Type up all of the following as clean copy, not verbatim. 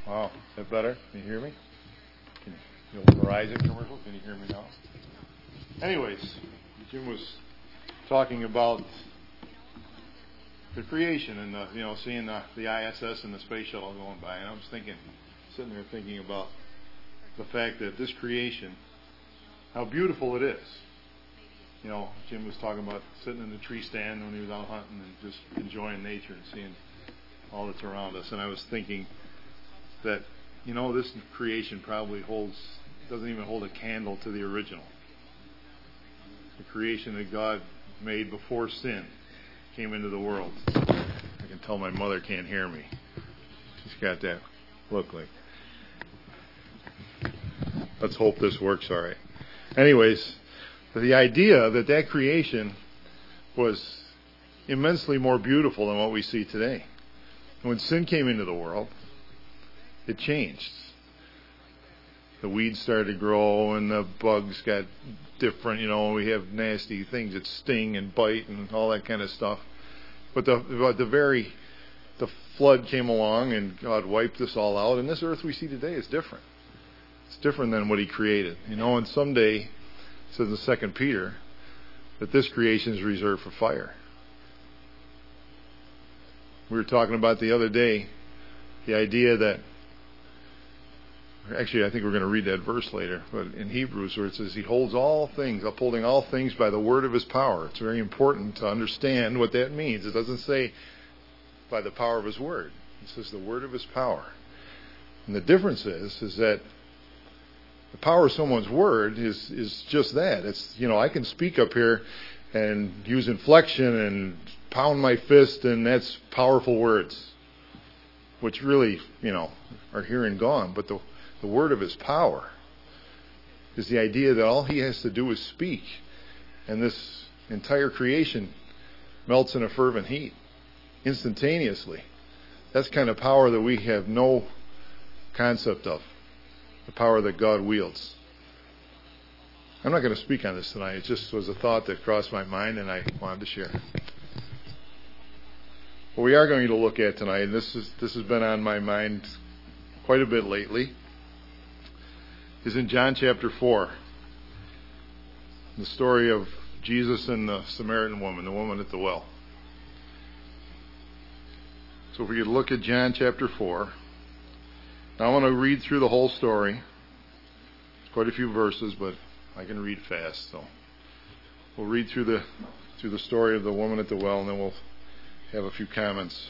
Wow, is that better? Can you hear me? The old Verizon commercial, can you hear me now? Anyways, Jim was talking about the creation and seeing the ISS and the space shuttle going by, and I was sitting there thinking about the fact that this creation, how beautiful it is. Jim was talking about sitting in the tree stand when he was out hunting and just enjoying nature and seeing all that's around us. And I was thinking that, this creation probably doesn't even hold a candle to the original. The creation that God made before sin came into the world. I can tell my mother can't hear me. She's got that look like. Let's hope this works all right. Anyways, the idea that creation was immensely more beautiful than what we see today. When sin came into the world, it changed. The weeds started to grow and the bugs got different. We have nasty things that sting and bite and all that kind of stuff. But the flood came along and God wiped this all out. And this earth we see today is different. It's different than what He created. And someday, it says in 2 Peter, that this creation is reserved for fire. We were talking about the other day the idea that, actually I think we're going to read that verse later, but in Hebrews where it says He holds all things, upholding all things by the word of His power. It's very important to understand what that means. It doesn't say by the power of His word. It says the word of His power. And the difference is that the power of someone's word is just that. It's, I can speak up here and use inflection and pound my fist, and that's powerful words, which really, are here and gone. But the word of His power is the idea that all He has to do is speak, and this entire creation melts in a fervent heat instantaneously. That's kind of power that we have no concept of. The power that God wields. I'm not going to speak on this tonight. It just was a thought that crossed my mind and I wanted to share. What we are going to look at tonight, and this has been on my mind quite a bit lately, is in John chapter 4. The story of Jesus and the Samaritan woman, the woman at the well. So if we could look at John chapter 4. Now I want to read through the whole story. It's quite a few verses, but I can read fast. So we'll read through the story of the woman at the well, and then we'll have a few comments.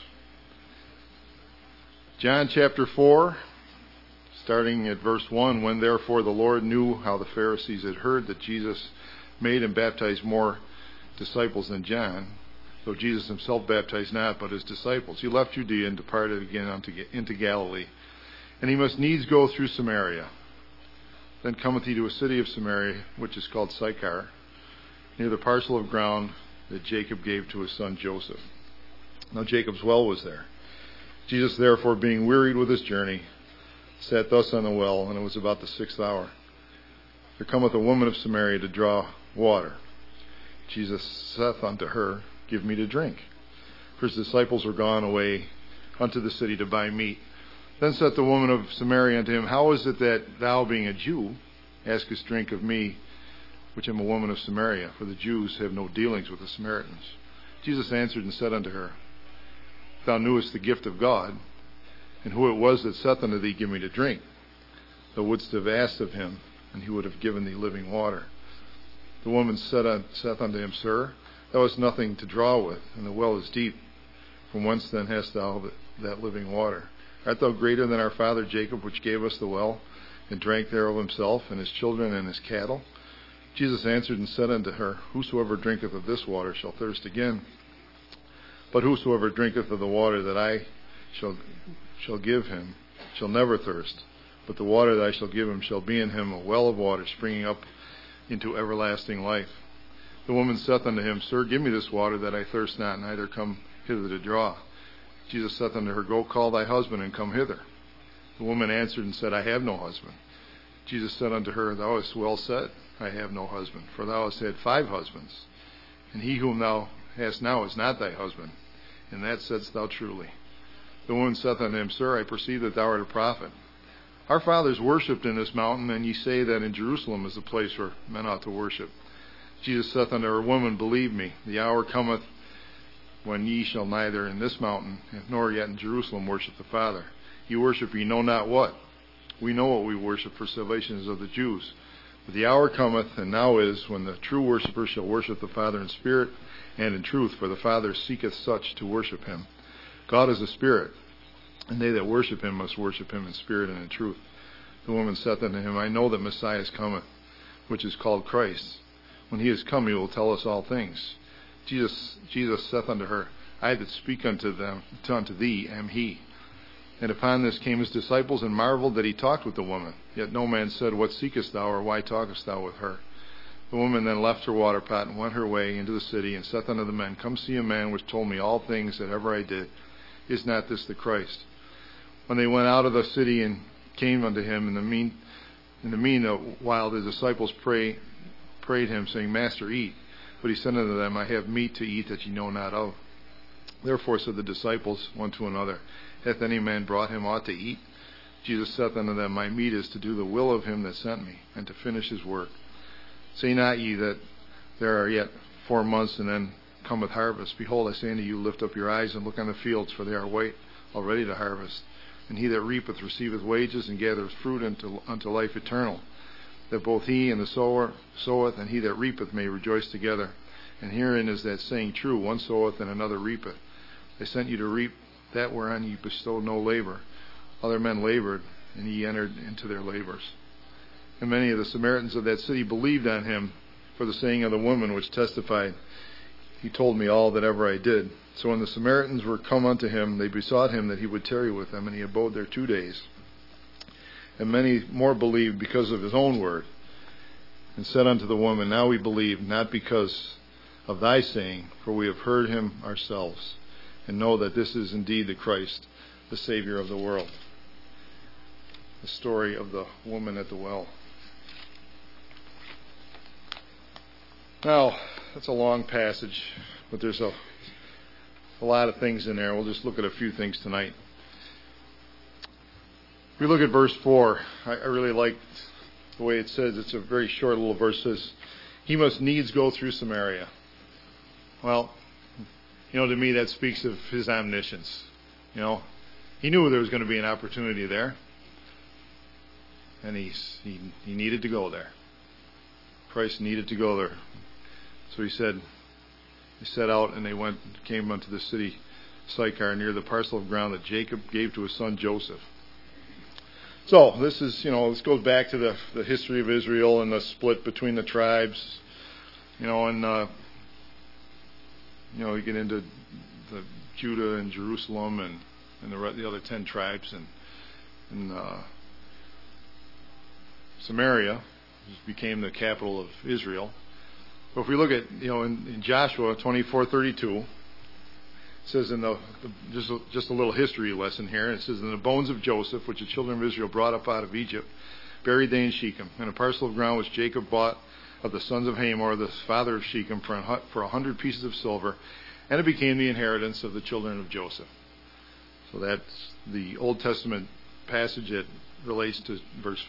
John chapter 4, starting at verse 1. When therefore the Lord knew how the Pharisees had heard that Jesus made and baptized more disciples than John, though Jesus Himself baptized not, but His disciples, He left Judea and departed again into Galilee. And He must needs go through Samaria. Then cometh He to a city of Samaria, which is called Sychar, near the parcel of ground that Jacob gave to his son Joseph. Now Jacob's well was there. Jesus therefore, being wearied with His journey, sat thus on the well, and it was about the 6th hour. There cometh a woman of Samaria to draw water. Jesus saith unto her, Give me to drink. For His disciples were gone away unto the city to buy meat. Then said the woman of Samaria unto Him, How is it that thou, being a Jew, askest drink of me, which am a woman of Samaria? For the Jews have no dealings with the Samaritans. Jesus answered and said unto her, If thou knewest the gift of God, and who it was that saith unto thee, Give me to drink, thou wouldst have asked of Him, and He would have given thee living water. The woman saith unto Him, Sir, thou hast nothing to draw with, and the well is deep. From whence then hast thou that living water? Art thou greater than our father Jacob, which gave us the well, and drank thereof himself, and his children, and his cattle? Jesus answered and said unto her, Whosoever drinketh of this water shall thirst again. But whosoever drinketh of the water that I shall give him shall never thirst. But the water that I shall give him shall be in him a well of water springing up into everlasting life. The woman saith unto Him, Sir, give me this water that I thirst not, neither come hither to draw. Jesus saith unto her, Go call thy husband, and come hither. The woman answered and said, I have no husband. Jesus said unto her, Thou hast well said, I have no husband. For thou hast had 5 husbands, and he whom thou hast now is not thy husband. And that saidst thou truly. The woman saith unto him, Sir, I perceive that thou art a prophet. Our fathers worshipped in this mountain, and ye say that in Jerusalem is the place where men ought to worship. Jesus saith unto her, Woman, believe me, the hour cometh when ye shall neither in this mountain nor yet in Jerusalem worship the Father. Ye worship ye know not what. We know what we worship, for salvation is of the Jews. But the hour cometh, and now is, when the true worshippers shall worship the Father in spirit and in truth, for the Father seeketh such to worship him. God is a spirit, and they that worship him must worship him in spirit and in truth. The woman saith unto him, I know that Messiah cometh, which is called Christ. When he is come, he will tell us all things. Jesus saith unto her, I that speak unto thee am he. And upon this came his disciples, and marveled that he talked with the woman. Yet no man said, What seekest thou, or why talkest thou with her? The woman then left her water pot, and went her way into the city, and saith unto the men, Come see a man which told me all things that ever I did. Is not this the Christ? When they went out of the city and came unto him, in the meanwhile the disciples prayed him, saying, Master, eat. But he said unto them, I have meat to eat that ye know not of. Therefore said the disciples one to another, Hath any man brought him aught to eat? Jesus saith unto them, My meat is to do the will of him that sent me, and to finish his work. Say not ye that there are yet 4 months, and then cometh harvest. Behold, I say unto you, lift up your eyes and look on the fields, for they are white already to harvest. And he that reapeth receiveth wages, and gathereth fruit unto life eternal, that both he and the sower soweth, and he that reapeth may rejoice together. And herein is that saying true, one soweth and another reapeth. I sent you to reap that whereon ye bestowed no labor. Other men labored, and ye entered into their labors. And many of the Samaritans of that city believed on him for the saying of the woman, which testified, He told me all that ever I did. So when the Samaritans were come unto him, they besought him that he would tarry with them, and he abode there 2 days. And many more believed because of his own word, and said unto the woman, Now we believe, not because of thy saying, for we have heard him ourselves, and know that this is indeed the Christ, the Savior of the world. The story of the woman at the well. Now, that's a long passage, but there's a lot of things in there. We'll just look at a few things tonight. If we look at verse 4, I really like the way it says. It's a very short little verse. It says, He must needs go through Samaria. Well, to me that speaks of his omniscience. He knew there was going to be an opportunity there, and he needed to go there. Christ needed to go there. So he said, they set out and they came unto the city Sychar, near the parcel of ground that Jacob gave to his son Joseph. So this is, this goes back to the history of Israel and the split between the tribes, and you get into the Judah and Jerusalem and the other 10 tribes, and Samaria became the capital of Israel. But if we look at, in Joshua 24:32, it says just a little history lesson here. It says, In the bones of Joseph, which the children of Israel brought up out of Egypt, buried they in Shechem, and a parcel of ground which Jacob bought of the sons of Hamor, the father of Shechem, for 100 pieces of silver, and it became the inheritance of the children of Joseph. So that's the Old Testament passage that relates to verse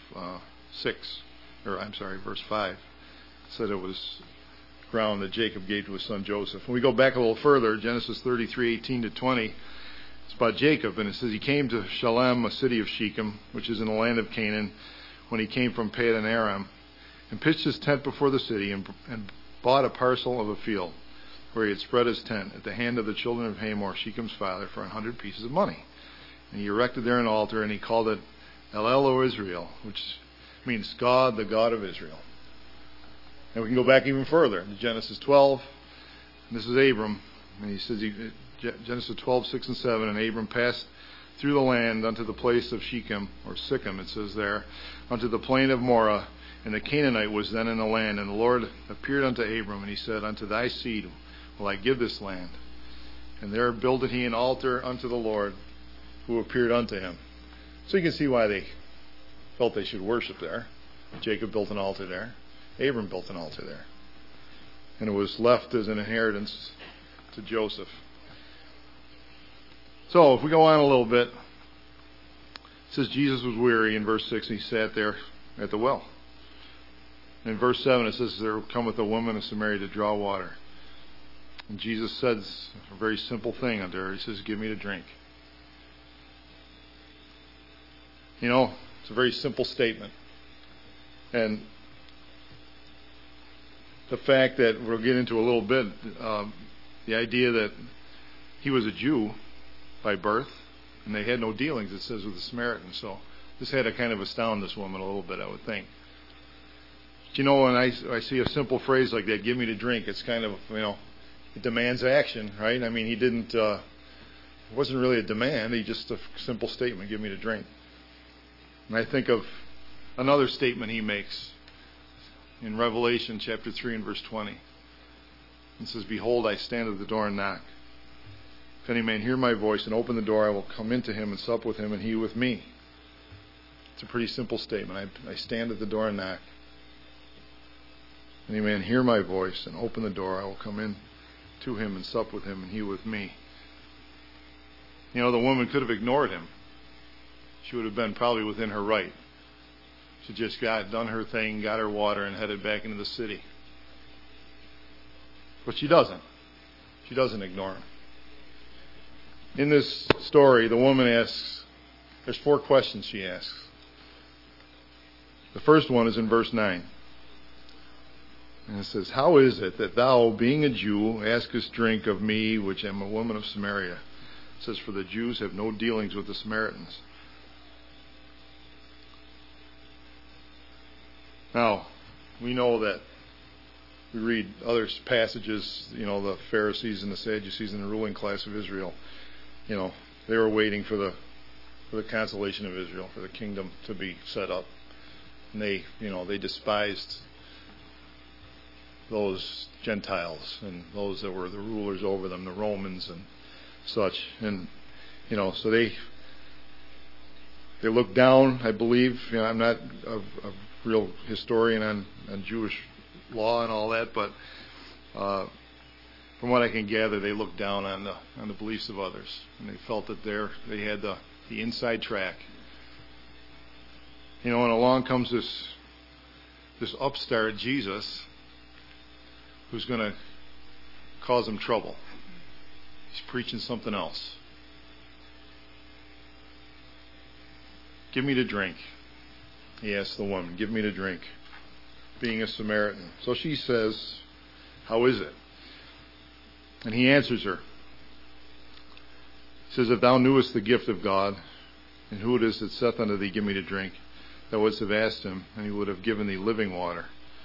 5. It said it was ground that Jacob gave to his son Joseph. When we go back a little further, Genesis 33:18-20, it's about Jacob, and it says he came to Shalem, a city of Shechem, which is in the land of Canaan, when he came from Padan Aram, and pitched his tent before the city, and bought a parcel of a field, where he had spread his tent at the hand of the children of Hamor, Shechem's father, for 100 pieces of money. And he erected there an altar, and he called it El Israel, which means God, the God of Israel. And we can go back even further to Genesis 12. And this is Abram. And he says, Genesis 12:6-7, and Abram passed through the land unto the place of Shechem, or Sichem, it says there, unto the plain of Moreh. And the Canaanite was then in the land. And the Lord appeared unto Abram, and he said, Unto thy seed will I give this land. And there builded he an altar unto the Lord, who appeared unto him. So you can see why they felt they should worship there. Jacob built an altar there. Abram built an altar there. And it was left as an inheritance to Joseph. So if we go on a little bit, it says Jesus was weary in verse 6, and he sat there at the well. In verse 7 it says, there cometh a woman of Samaria to draw water. And Jesus says a very simple thing unto her. He says, give me to drink. You know, it's a very simple statement. And the fact that we'll get into a little bit, the idea that he was a Jew by birth, and they had no dealings, it says, with the Samaritans. So this had to kind of astound this woman a little bit, I would think. But you know, when I see a simple phrase like that, give me to drink, it's kind of, you know, it demands action, right? I mean, he didn't, it wasn't really a demand, he just a simple statement, give me to drink. And I think of another statement he makes in Revelation chapter 3 and verse 20. It says, behold, I stand at the door and knock. If any man hear my voice and open the door, I will come into him and sup with him and he with me. It's a pretty simple statement. I stand at the door and knock. If any man hear my voice and open the door, I will come in to him and sup with him and he with me. You know, the woman could have ignored him. She would have been probably within her right. She just done her thing, got her water, and headed back into the city. But she doesn't. She doesn't ignore him. In this story, the woman asks, there's 4 questions she asks. The first one is in verse 9. And it says, how is it that thou, being a Jew, askest drink of me, which am a woman of Samaria? It says, for the Jews have no dealings with the Samaritans. Now, we know that we read other passages, you know, the Pharisees and the Sadducees and the ruling class of Israel, you know, they were waiting for the consolation of Israel, for the kingdom to be set up. And they, you know, they despised those Gentiles and those that were the rulers over them, the Romans and such. And, you know, so they looked down, I believe. You know, I'm not a real historian on Jewish law and all that, but from what I can gather, they looked down on the beliefs of others, and they felt that they had the inside track. You know, and along comes this upstart Jesus, who's going to cause them trouble. He's preaching something else. Give me to drink. He asks the woman, give me to drink, being a Samaritan. So she says, how is it? And he answers her. He says, if thou knewest the gift of God, and who it is that saith unto thee, give me to drink, thou wouldst have asked him, and he would have given thee living water.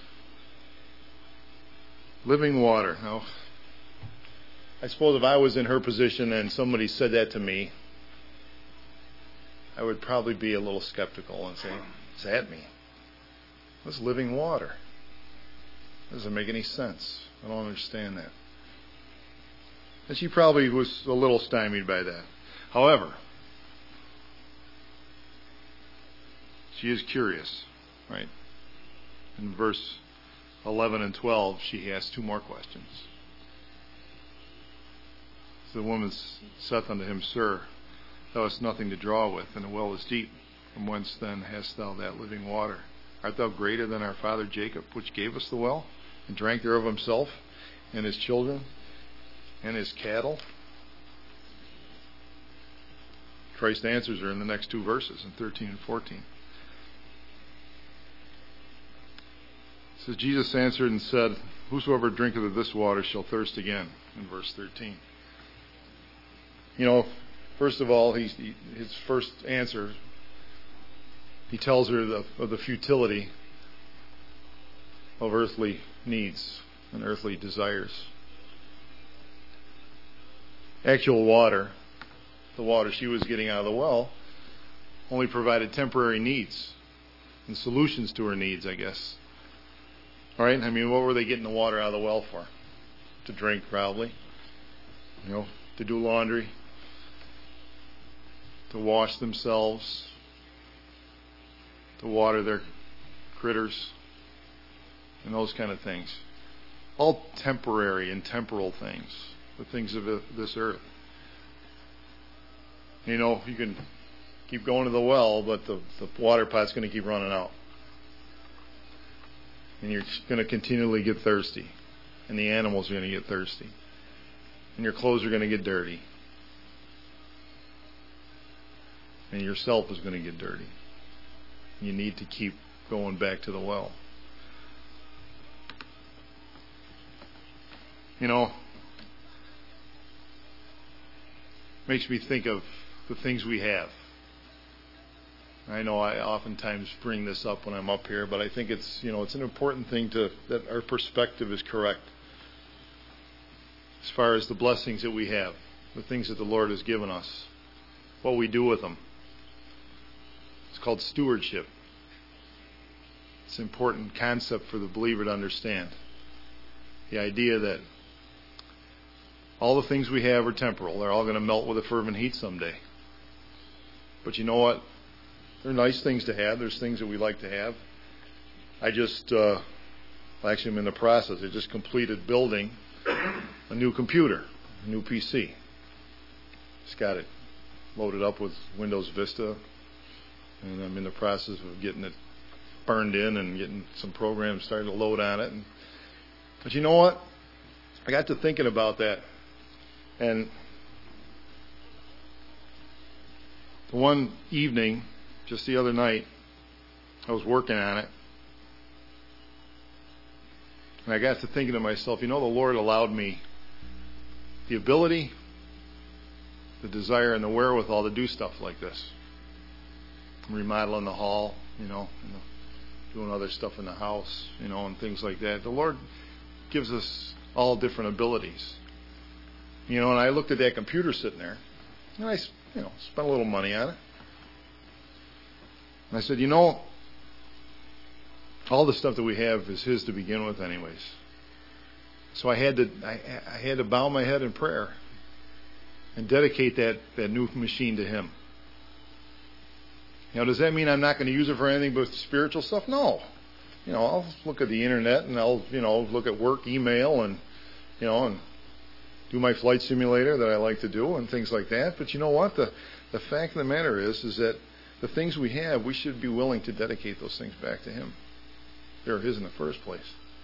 Living water. Now, I suppose if I was in her position and somebody said that to me, I would probably be a little skeptical and say, what's that mean? What's living water? Doesn't make any sense. I don't understand that. And she probably was a little stymied by that. However, she is curious, right? In verse 11 and 12, she asks 2 more questions. So the woman saith unto him, Sir, thou hast nothing to draw with, and the well is deep. From whence then hast thou that living water? Art thou greater than our father Jacob, which gave us the well, and drank thereof himself, and his children, and his cattle? Christ answers her in the next 2 verses, in 13 and 14. It says, Jesus answered and said, Whosoever drinketh of this water shall thirst again, in verse 13. You know, first of all, his first answer, he tells her of the futility of earthly needs and earthly desires. Actual water, the water she was getting out of the well, only provided temporary needs and solutions to her needs, I guess. All right? I mean, what were they getting the water out of the well for? To drink, probably. You know, to do laundry, to wash themselves, to water their critters, and those kind of things. All temporary and temporal things, the things of this earth. You know, you can keep going to the well, but the water pot's going to keep running out. And you're going to continually get thirsty. And the animals are going to get thirsty. And your clothes are going to get dirty. And yourself is going to get dirty. You need to keep going back to the well. You know, makes me think of the things we have. I know I oftentimes bring this up when I'm up here, but I think it's an important thing that our perspective is correct as far as the blessings that we have, the things that the Lord has given us, what we do with them. It's called stewardship. It's an important concept for the believer to understand. The idea that all the things we have are temporal. They're all going to melt with a fervent heat someday. But you know what? They're nice things to have. There's things that we like to have. Actually, I'm in the process. I just completed building a new computer, a new PC. Just got it loaded up with Windows Vista, and I'm in the process of getting it burned in and getting some programs starting to load on it. But you know what? I got to thinking about that, and one evening, just the other night, I was working on it, and I got to thinking to myself, the Lord allowed me the ability, the desire, and the wherewithal to do stuff like this. I'm remodeling the hall, and doing other stuff in the house, and things like that. The Lord gives us all different abilities. And I looked at that computer sitting there, and I spent a little money on it. And I said, all the stuff that we have is His to begin with anyways. So I had to bow my head in prayer and dedicate that new machine to Him. Does that mean I'm not going to use it for anything but spiritual stuff? No. I'll look at the internet, and I'll look at work email and and do my flight simulator that I like to do and things like that. But you know what? The fact of the matter is that the things we have, we should be willing to dedicate those things back to Him. They're His in the first place.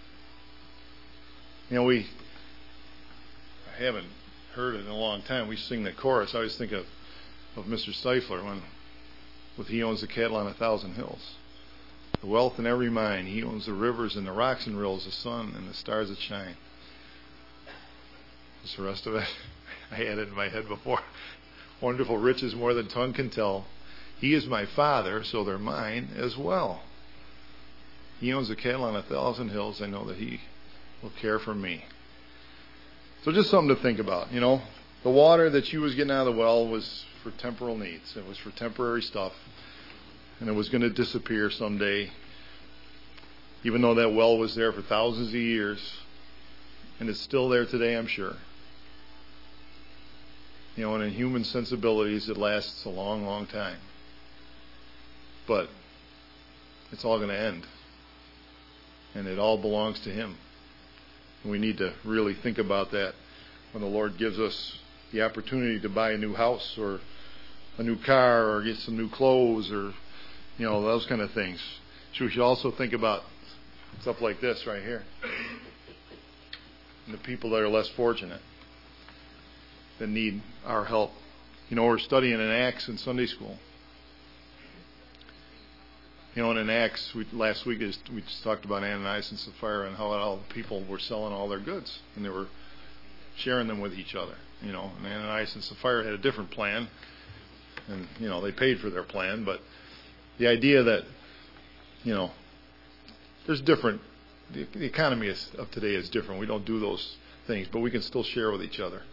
I haven't heard it in a long time. We sing the chorus. I always think of Mr. Stifler with He owns the cattle on 1,000 hills. The wealth in every mine. He owns the rivers and the rocks and rills, the sun and the stars that shine. What's the rest of it? I had it in my head before. Wonderful riches more than tongue can tell. He is my Father, so they're mine as well. He owns the cattle on 1,000 hills. I know that He will care for me. So just something to think about. The water that you was getting out of the well was for temporal needs. It was for temporary stuff. And it was going to disappear someday. Even though that well was there for thousands of years. And it's still there today, I'm sure. And in human sensibilities, it lasts a long, long time. But it's all going to end. And it all belongs to Him. And we need to really think about that when the Lord gives us the opportunity to buy a new house or a new car or get some new clothes or, those kind of things. So we should also think about stuff like this right here. And the people that are less fortunate, that need our help. We're studying in Acts in Sunday school. And in Acts, last week we just talked about Ananias and Sapphira and how all the people were selling all their goods and they were sharing them with each other. And Ananias and Sapphira had a different plan, and they paid for their plan. But the idea that there's different. The economy of today is different. We don't do those things, but we can still share with each other,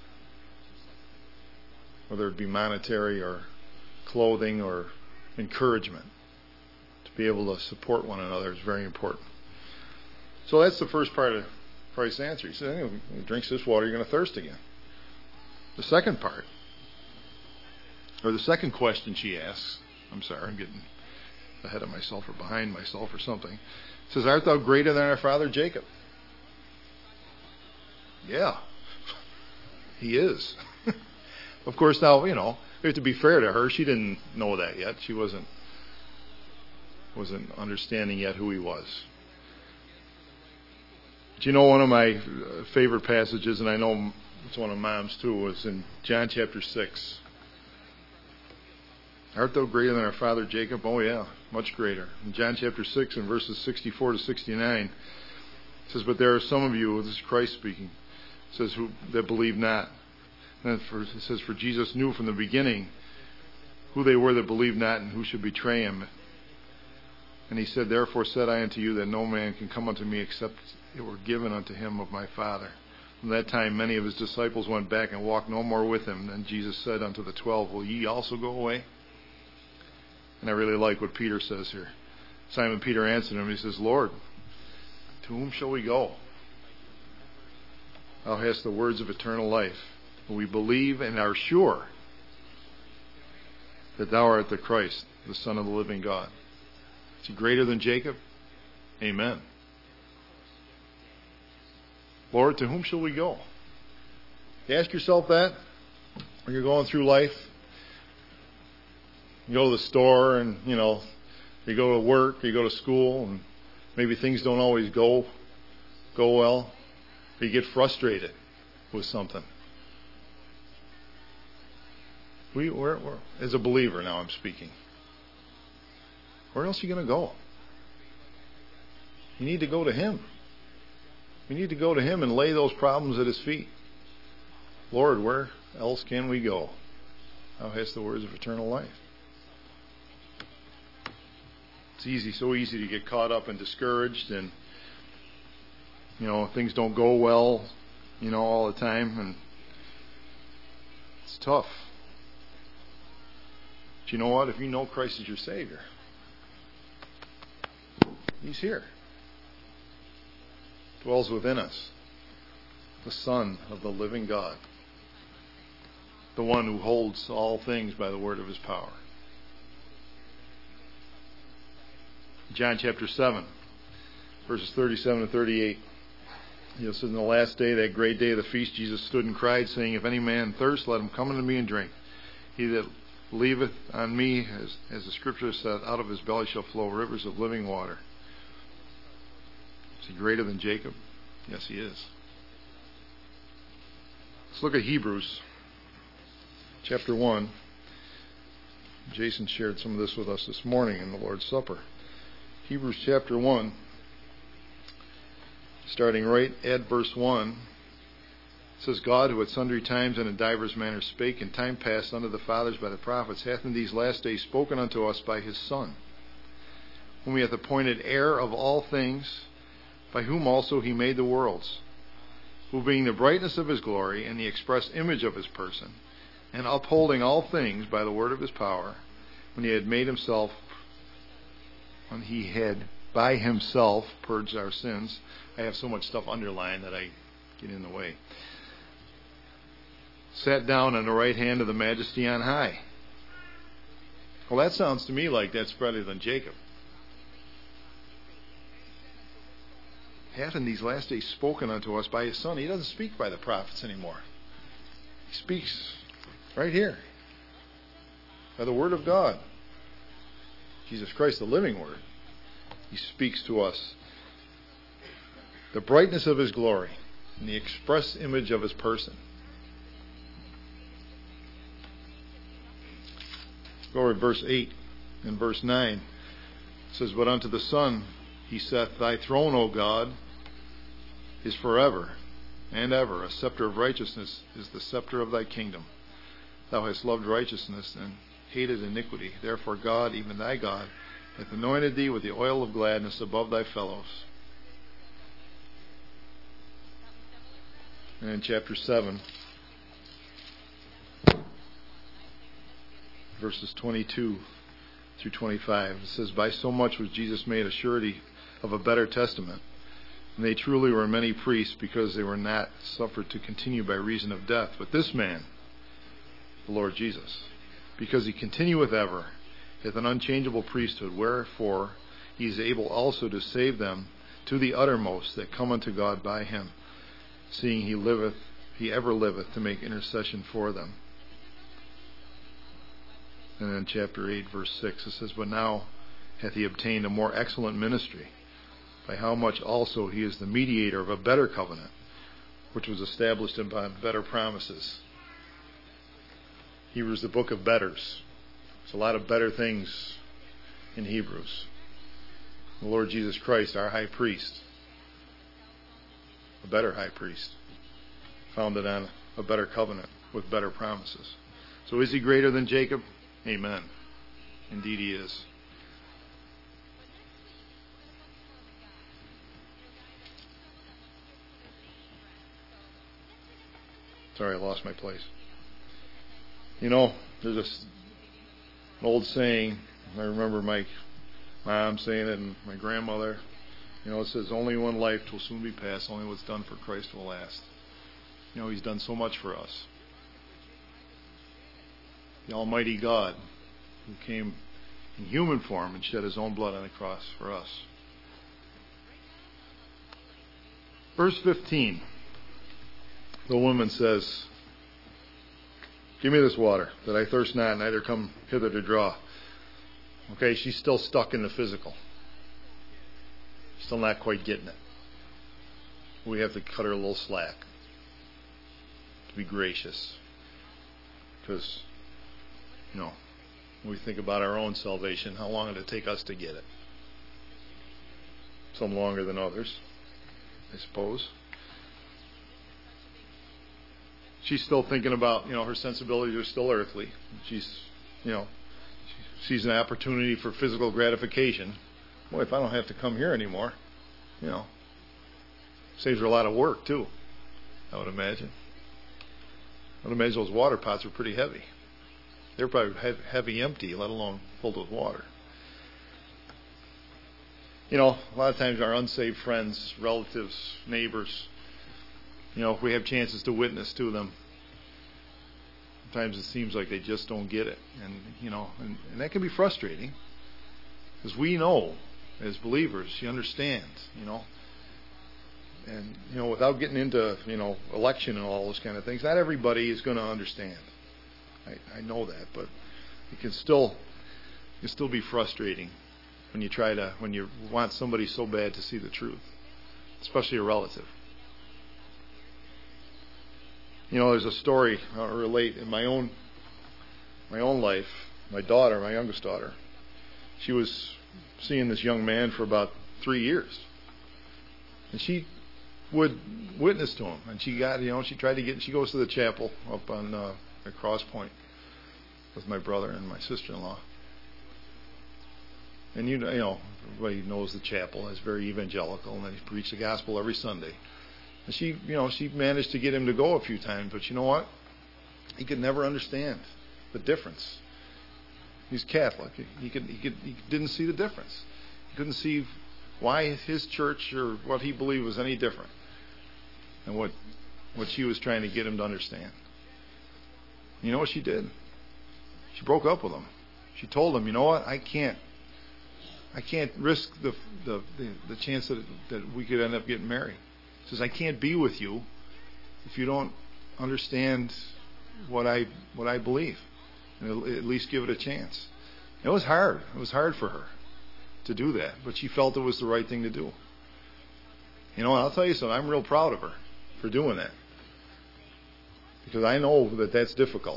whether it be monetary or clothing or encouragement. To be able to support one another is very important. So that's the first part of Christ's answer. He said, "If you drink this water, you're going to thirst again." The second part, or the second question she asks, I'm sorry, I'm getting ahead of myself or behind myself or something. Says, "Art thou greater than our father Jacob?" Yeah, he is. Of course, now, we have to be fair to her. She didn't know that yet. She wasn't understanding yet who he was. Do you know one of my favorite passages, and I know it's one of Mom's too, was in John chapter 6. Art thou greater than our father Jacob? Oh yeah, much greater. In John chapter 6 and verses 64 to 69, it says, but there are some of you, this is Christ speaking, it says, that believe not. And it says, for Jesus knew from the beginning who they were that believed not and who should betray him. And he said, therefore said I unto you that no man can come unto me except it were given unto him of my Father. From that time many of his disciples went back and walked no more with him. Then Jesus said unto the 12, will ye also go away? And I really like what Peter says here. Simon Peter answered him, he says, Lord, to whom shall we go? Thou hast the words of eternal life. We believe and are sure that thou art the Christ, the Son of the living God. Is he greater than Jacob? Amen. Lord, to whom shall we go? You ask yourself that when you're going through life. You go to the store and, you go to work, you go to school, and maybe things don't always go well. You get frustrated with something. We're, as a believer now I'm speaking. Where else are you going to go? You need to go to Him. We need to go to Him and lay those problems at His feet. Lord, where else can we go? Thou hast the words of eternal life. It's so easy to get caught up and discouraged, and things don't go well, all the time, and it's tough. But you know what? If you know Christ is your Savior, He's here. Dwells within us. The Son of the living God. The one who holds all things by the word of His power. John chapter 7, verses 37 and 38. It says, in the last day, that great day of the feast, Jesus stood and cried, saying, if any man thirst, let him come unto me and drink. He that believeth on me, as the Scripture said, out of his belly shall flow rivers of living water. Is he greater than Jacob? Yes, he is. Let's look at Hebrews chapter 1. Jason shared some of this with us this morning in the Lord's Supper. Hebrews chapter 1, starting right at verse 1, it says, God, who at sundry times and in divers manners spake in time past unto the fathers by the prophets, hath in these last days spoken unto us by His Son, whom He hath appointed heir of all things, by whom also He made the worlds, who being the brightness of His glory and the express image of His person, and upholding all things by the word of His power, when He had by Himself purged our sins. I have so much stuff underlined that I get in the way. Sat down on the right hand of the Majesty on high. Well, that sounds to me like that's better than Jacob. Hath in these last days spoken unto us by His Son. He doesn't speak by the prophets anymore. He speaks right here by the Word of God. Jesus Christ, the living Word. He speaks to us. The brightness of His glory and the express image of His person. Go over to verse 8 and verse 9. It says, but unto the Son He saith, thy throne, O God, is forever and ever. A scepter of righteousness is the scepter of thy kingdom. Thou hast loved righteousness and hated iniquity. Therefore God, even thy God, hath anointed thee with the oil of gladness above thy fellows. And in chapter 7, verses 22 through 25, it says, by so much was Jesus made a surety of a better testament. And they truly were many priests, because they were not suffered to continue by reason of death. But this man, the Lord Jesus, because He continueth ever, hath an unchangeable priesthood, wherefore He is able also to save them to the uttermost that come unto God by Him, seeing He ever liveth to make intercession for them. And then chapter 8, verse 6, it says, "But now hath he obtained a more excellent ministry, by how much also he is the mediator of a better covenant, which was established upon better promises." Hebrews, the book of betters. There's a lot of better things in Hebrews. The Lord Jesus Christ, our high priest, a better high priest, founded on a better covenant with better promises. So is he greater than Jacob? Amen. Indeed he is. Sorry, I lost my place. You know, there's an old saying, I remember my mom saying it and my grandmother, it says, "Only one life will soon be past, only what's done for Christ will last." He's done so much for us. The Almighty God, who came in human form and shed his own blood on the cross for us. Verse 15, the woman says, "Give me this water, that I thirst not, neither come hither to draw." Okay, she's still stuck in the physical. Still not quite getting it. We have to cut her a little slack. To be gracious. Because, when we think about our own salvation, how long did it take us to get it? Some longer than others, I suppose. She's still thinking about, her sensibilities are still earthly. She's, she sees an opportunity for physical gratification. Boy, if I don't have to come here anymore, saves her a lot of work too, I would imagine. I would imagine those water pots were pretty heavy. They're probably heavy empty, let alone filled with water. A lot of times our unsaved friends, relatives, neighbors, if we have chances to witness to them, sometimes it seems like they just don't get it. And that can be frustrating. Because we know, as believers, you understand, And, without getting into, election and all those kind of things, not everybody is going to understand. I know that, but it can still be frustrating when you want somebody so bad to see the truth, especially a relative. There's a story I'll relate in my own life. My daughter, my youngest daughter, she was seeing this young man for about 3 years, and she would witness to him, and she goes to the chapel up on at Cross Point with my brother and my sister-in-law. And everybody knows the chapel is very evangelical, and they preach the gospel every Sunday. And she managed to get him to go a few times, but you know what? He could never understand the difference. He's Catholic. He didn't see the difference. He couldn't see why his church or what he believed was any different than what she was trying to get him to understand. You know what she did? She broke up with him. She told him, "You know what? I can't risk the chance that we could end up getting married." She says, "I can't be with you if you don't understand what I believe, and at least give it a chance." It was hard. It was hard for her to do that, but she felt it was the right thing to do. I'll tell you something. I'm real proud of her for doing that, because I know that that's difficult.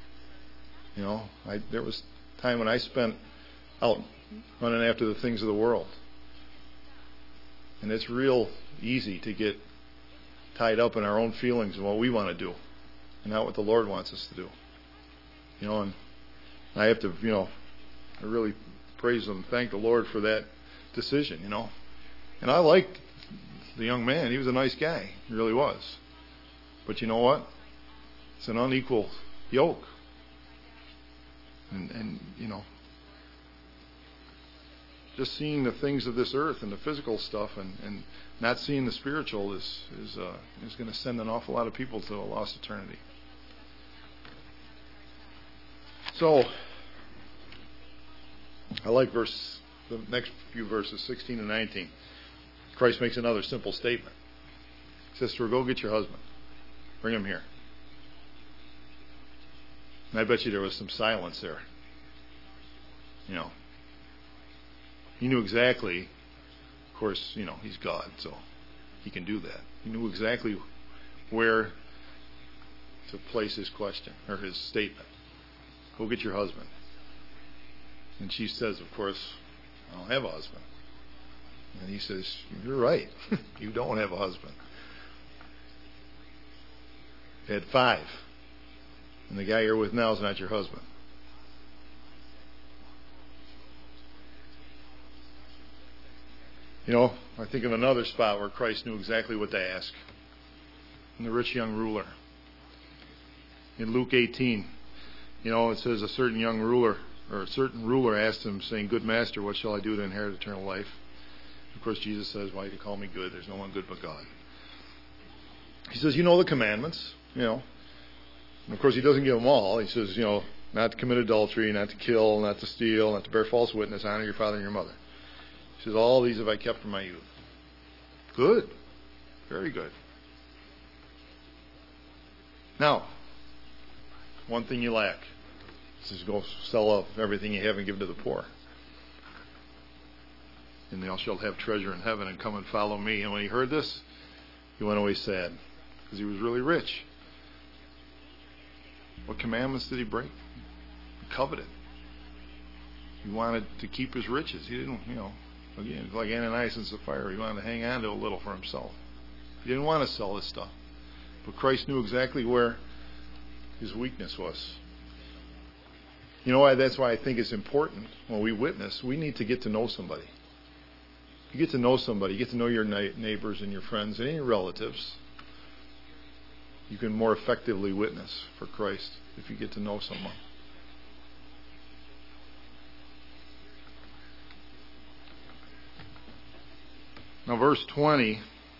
There was time when I spent out running after the things of the world, and it's real easy to get tied up in our own feelings and what we want to do, and not what the Lord wants us to do. And I have to, I really praise Him, thank the Lord for that decision. And I liked the young man. He was a nice guy. He really was. But you know what? It's an unequal yoke. And just seeing the things of this earth and the physical stuff and not seeing the spiritual is going to send an awful lot of people to a lost eternity. So, I like the next few verses, 16 and 19. Christ makes another simple statement. He says to her, "Go get your husband. Bring him here." And I bet you there was some silence there. You know, he knew exactly. Of course, you know, he's God, so he can do that. He knew exactly where to place his question or his statement. Go get your husband. And she says, of course, I don't have a husband. And he says, you're right. You don't have a husband. You had 5. And the guy you're with now is not your husband. You know, I think of another spot where Christ knew exactly what to ask. In the rich young ruler. In Luke 18, you know, it says a certain ruler asked him, saying, Good master, what shall I do to inherit eternal life? Of course, Jesus says, why do you call me good? There's no one good but God. He says, you know the commandments, you know. And of course, he doesn't give them all. He says, you know, not to commit adultery, not to kill, not to steal, not to bear false witness, honor your father and your mother. He says, all these have I kept from my youth. Good. Very good. Now, one thing you lack. He says, go sell off everything you have and give to the poor. And thou shalt have treasure in heaven, and come and follow me. And when he heard this, he went away sad, because he was really rich. What commandments did he break? He coveted. He wanted to keep his riches. He didn't, you know, again, like Ananias and Sapphira, he wanted to hang on to a little for himself. He didn't want to sell his stuff. But Christ knew exactly where his weakness was. You know why? That's why I think it's important when we witness, we need to get to know somebody. You get to know somebody, you get to know your neighbors and your friends and your relatives. You can more effectively witness for Christ if you get to know someone. Now, verse 20,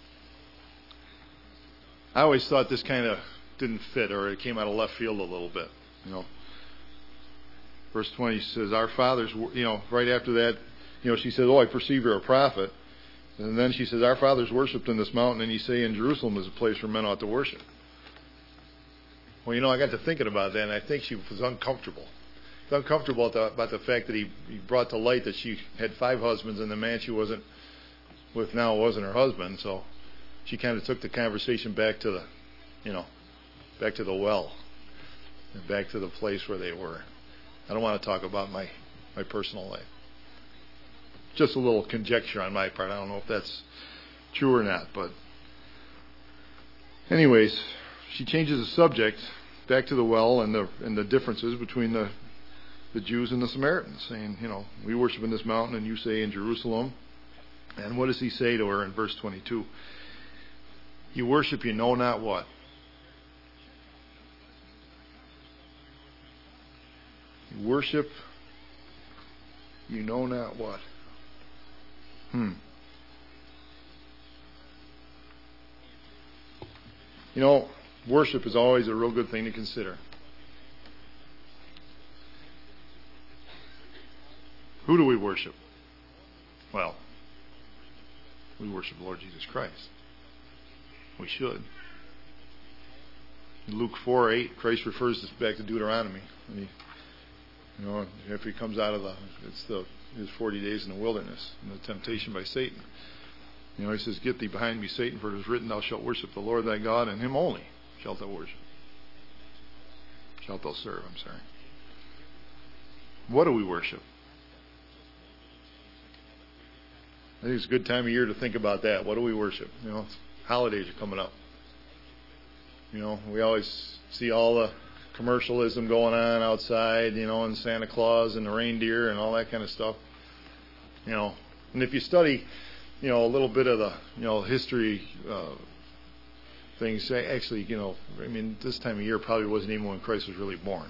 I always thought this kind of didn't fit, or it came out of left field a little bit. You know, verse 20 says, "Our fathers," you know, right after that, you know, she says, "Oh, I perceive you're a prophet." And then she says, "Our fathers worshipped in this mountain, and you say in Jerusalem is a place where men ought to worship." Well, you know, I got to thinking about that, and I think she was uncomfortable. She was uncomfortable about the fact that he brought to light that she had 5 husbands, and the man she wasn't with now wasn't her husband. So she kind of took the conversation back to the, you know, back to the well, and back to the place where they were. I don't want to talk about my personal life. Just a little conjecture on my part. I don't know if that's true or not, but anyways, she changes the subject back to the well and the differences between the Jews and the Samaritans, saying, you know, we worship in this mountain and you say in Jerusalem. And what does he say to her in verse 22? You worship, you know not what. You worship, you know not what. You know, worship is always a real good thing to consider. Who do we worship? Well, we worship the Lord Jesus Christ. We should. In Luke 4:8, Christ refers this back to Deuteronomy. And he, you know, after he comes out of his 40 days in the wilderness and the temptation by Satan. You know, he says, "Get thee behind me, Satan, for it is written, thou shalt worship the Lord thy God, and him only shalt thou worship." Shalt thou serve, I'm sorry. What do we worship? I think it's a good time of year to think about that. What do we worship? You know, holidays are coming up. You know, we always see all the commercialism going on outside, you know, and Santa Claus and the reindeer and all that kind of stuff. You know, and if you study, you know, a little bit of the, you know, history things, actually, you know, I mean, this time of year probably wasn't even when Christ was really born.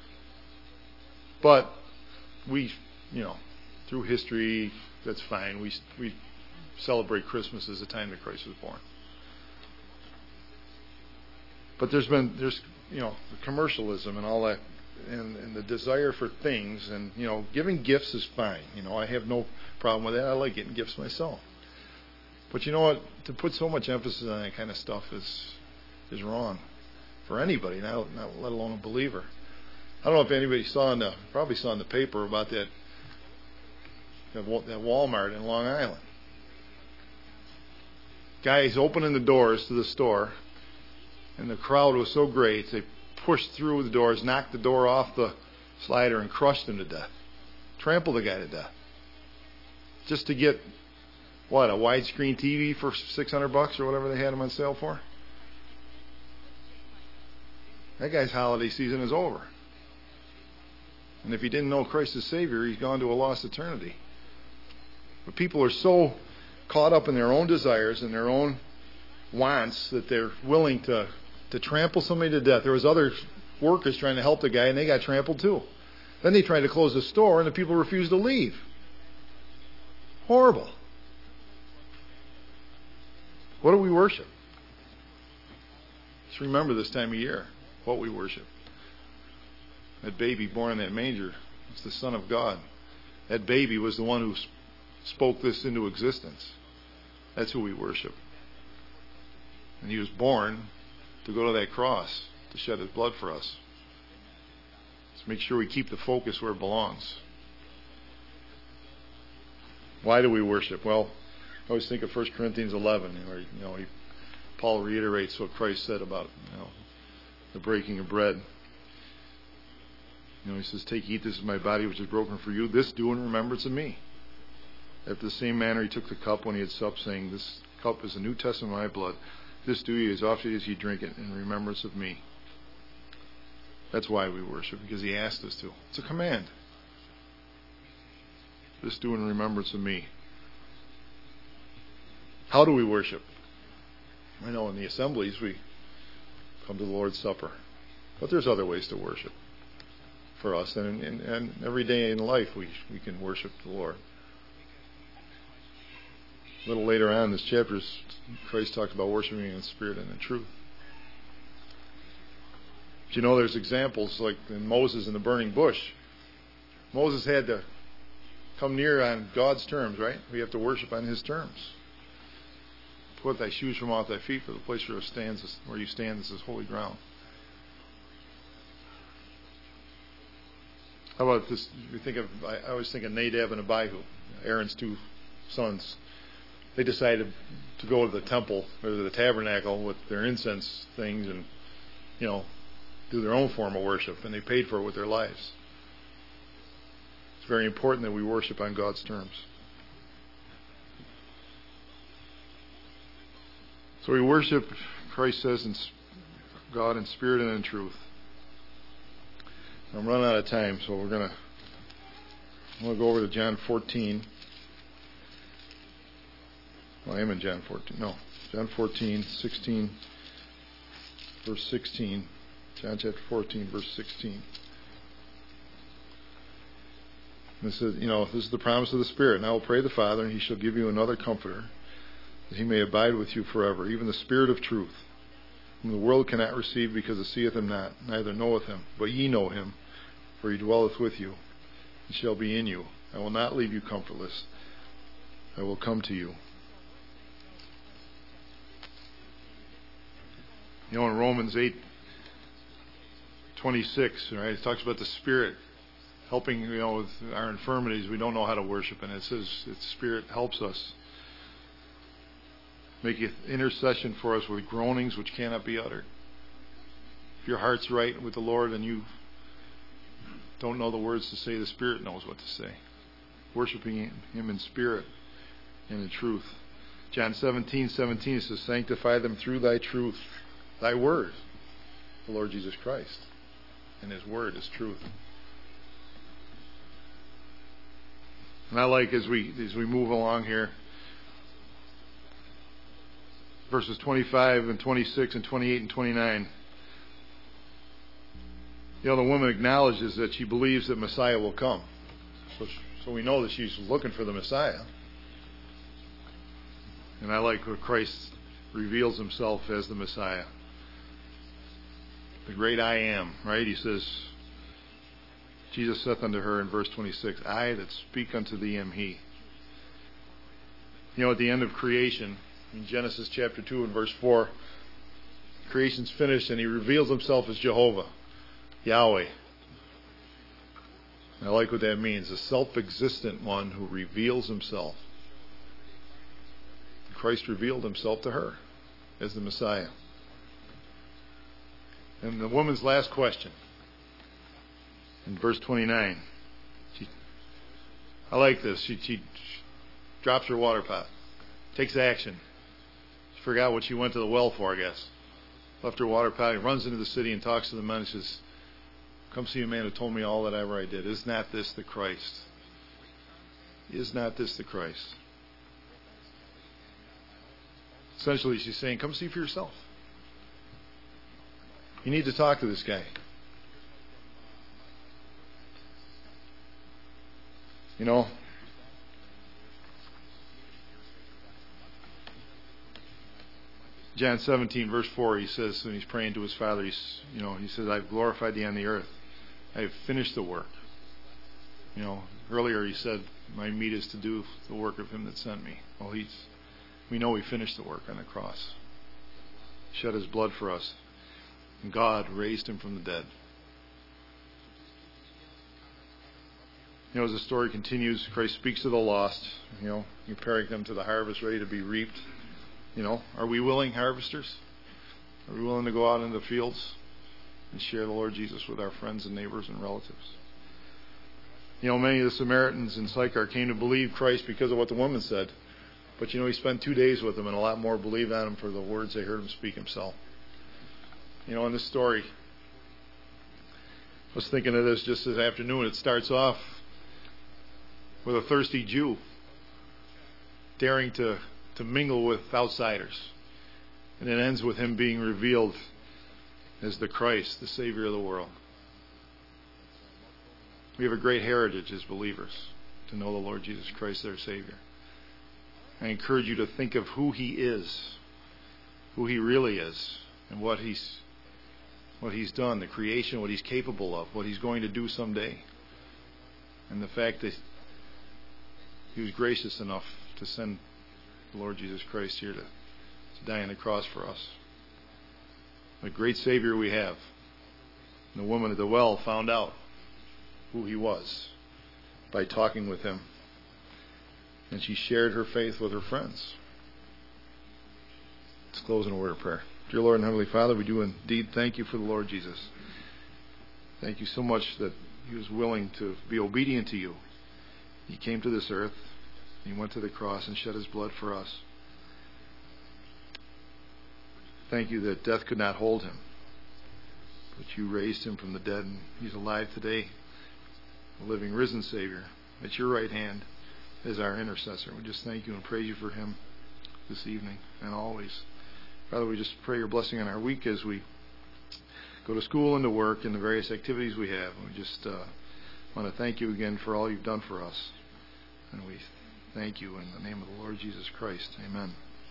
But we, you know, through history, that's fine. We celebrate Christmas as the time that Christ was born. But there's you know, the commercialism and all that, and the desire for things, and, you know, giving gifts is fine. You know, I have no problem with that. I like getting gifts myself. But you know what? To put so much emphasis on that kind of stuff is wrong for anybody, not let alone a believer. I don't know if anybody probably saw in the paper about that at Walmart in Long Island. Guys opening the doors to the store, and the crowd was so great, they pushed through the doors, knocked the door off the slider, and crushed him to death. Trampled the guy to death. Just to get, a widescreen TV for $600 or whatever they had him on sale for? That guy's holiday season is over. And if he didn't know Christ as Savior, he's gone to a lost eternity. But people are so caught up in their own desires and their own wants that they're willing to trample somebody to death. There was other workers trying to help the guy, and they got trampled too. Then they tried to close the store, and the people refused to leave. Horrible. What do we worship? Just remember this time of year what we worship. That baby born in that manger is the Son of God. That baby was the one who spoke this into existence. That's who we worship. And he was born to go to that cross to shed his blood for us. Let's make sure we keep the focus where it belongs. Why do we worship? Well, I always think of 1 Corinthians 11, where Paul reiterates what Christ said about the breaking of bread. He says, "Take, eat, this is my body which is broken for you. This do in remembrance of me." After the same manner he took the cup when he had supped, saying, "This cup is the New Testament of my blood. This do ye as often as ye drink it in remembrance of me." That's why we worship, because he asked us to. It's a command. This do in remembrance of me. How do we worship? I know in the assemblies we come to the Lord's Supper. But there's other ways to worship for us. And every day in life we can worship the Lord. A little later on in this chapter, Christ talked about worshiping in spirit and in truth. But there's examples like in Moses in the burning bush. Moses had to come near on God's terms, right? We have to worship on his terms. Put thy shoes from off thy feet, for the place where you stand is holy ground. How about this? I always think of Nadab and Abihu, Aaron's two sons. They decided to go to the temple or the tabernacle with their incense things and, do their own form of worship, and they paid for it with their lives. It's very important that we worship on God's terms. So we worship, Christ says, in God in spirit and in truth. I'm running out of time, so I'm going to go over to John 14. Well, I am in John 14. No, John 14, 16, verse 16. John chapter 14, verse 16. This is the promise of the Spirit. And I will pray the Father, and he shall give you another Comforter, that he may abide with you forever, even the Spirit of truth, whom the world cannot receive, because it seeth him not, neither knoweth him. But ye know him, for he dwelleth with you, and shall be in you. I will not leave you comfortless. I will come to you. In Romans 8:26, right, it talks about the Spirit helping, with our infirmities. We don't know how to worship, and it says its Spirit helps us. Make intercession for us with groanings which cannot be uttered. If your heart's right with the Lord and you don't know the words to say, the Spirit knows what to say. Worshiping him in spirit and in truth. John 17:17 says, "Sanctify them through thy truth." Thy word, the Lord Jesus Christ. And his word is truth. And I like as we move along here, verses 25 and 26 and 28 and 29. The woman acknowledges that she believes that Messiah will come. So we know that she's looking for the Messiah. And I like where Christ reveals himself as the Messiah. The great I am, right? He says, Jesus saith unto her in verse 26, "I that speak unto thee am he." At the end of creation, in Genesis chapter 2 and verse 4, creation's finished and he reveals himself as Jehovah, Yahweh. I like what that means. The self-existent one who reveals himself. Christ revealed himself to her as the Messiah. And the woman's last question in verse 29. I like this. She drops her water pot. Takes action. She forgot what she went to the well for, I guess. Left her water pot. He runs into the city and talks to the men and says, "Come see a man who told me all that ever I did. Is not this the Christ? Is not this the Christ?" Essentially, she's saying, come see for yourself. You need to talk to this guy. You know, John 17, verse 4, he says, when he's praying to his Father, he says, "I've glorified thee on the earth. I have finished the work." Earlier he said, "My meat is to do the work of him that sent me." Well, we know he finished the work on the cross. He shed his blood for us. And God raised him from the dead. As the story continues, Christ speaks to the lost, comparing them to the harvest ready to be reaped. Are we willing harvesters? Are we willing to go out into the fields and share the Lord Jesus with our friends and neighbors and relatives? Many of the Samaritans in Sychar came to believe Christ because of what the woman said. But he spent 2 days with them, and a lot more believed on him for the words they heard him speak himself. In this story, I was thinking of this just this afternoon. It starts off with a thirsty Jew daring to mingle with outsiders. And it ends with him being revealed as the Christ, the Savior of the world. We have a great heritage as believers to know the Lord Jesus Christ, their Savior. I encourage you to think of who He is, who He really is, and what He's done, the creation, what He's capable of, what He's going to do someday. And the fact that He was gracious enough to send the Lord Jesus Christ here to die on the cross for us. What a great Savior we have. And the woman at the well found out who He was by talking with Him. And she shared her faith with her friends. Let's close in a word of prayer. Dear Lord and Heavenly Father, we do indeed thank You for the Lord Jesus. Thank You so much that He was willing to be obedient to You. He came to this earth. He went to the cross and shed His blood for us. Thank You that death could not hold Him. But You raised Him from the dead, and He's alive today, a living, risen Savior, at Your right hand as our intercessor. We just thank You and praise You for Him this evening and always. Father, we just pray Your blessing on our week as we go to school and to work and the various activities we have. We just want to thank You again for all You've done for us. And we thank You in the name of the Lord Jesus Christ. Amen.